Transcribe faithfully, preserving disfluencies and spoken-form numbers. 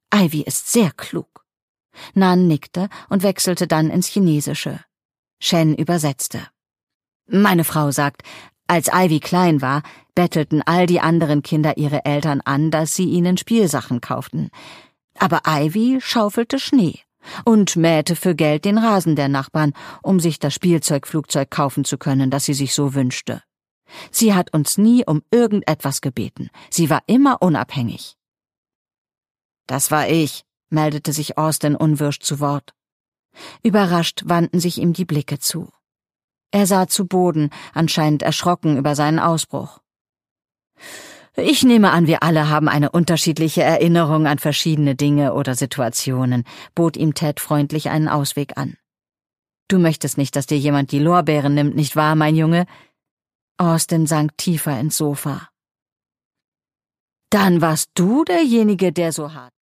Ivy ist sehr klug. Nan nickte und wechselte dann ins Chinesische. Shen übersetzte. Meine Frau sagt, als Ivy klein war, bettelten all die anderen Kinder ihre Eltern an, dass sie ihnen Spielsachen kauften. Aber Ivy schaufelte Schnee und mähte für Geld den Rasen der Nachbarn, um sich das Spielzeugflugzeug kaufen zu können, das sie sich so wünschte. Sie hat uns nie um irgendetwas gebeten. Sie war immer unabhängig. Das war ich, meldete sich Austin unwirsch zu Wort. Überrascht wandten sich ihm die Blicke zu. Er sah zu Boden, anscheinend erschrocken über seinen Ausbruch. Ich nehme an, wir alle haben eine unterschiedliche Erinnerung an verschiedene Dinge oder Situationen, bot ihm Ted freundlich einen Ausweg an. Du möchtest nicht, dass dir jemand die Lorbeeren nimmt, nicht wahr, mein Junge? Austin sank tiefer ins Sofa. Dann warst du derjenige, der so hart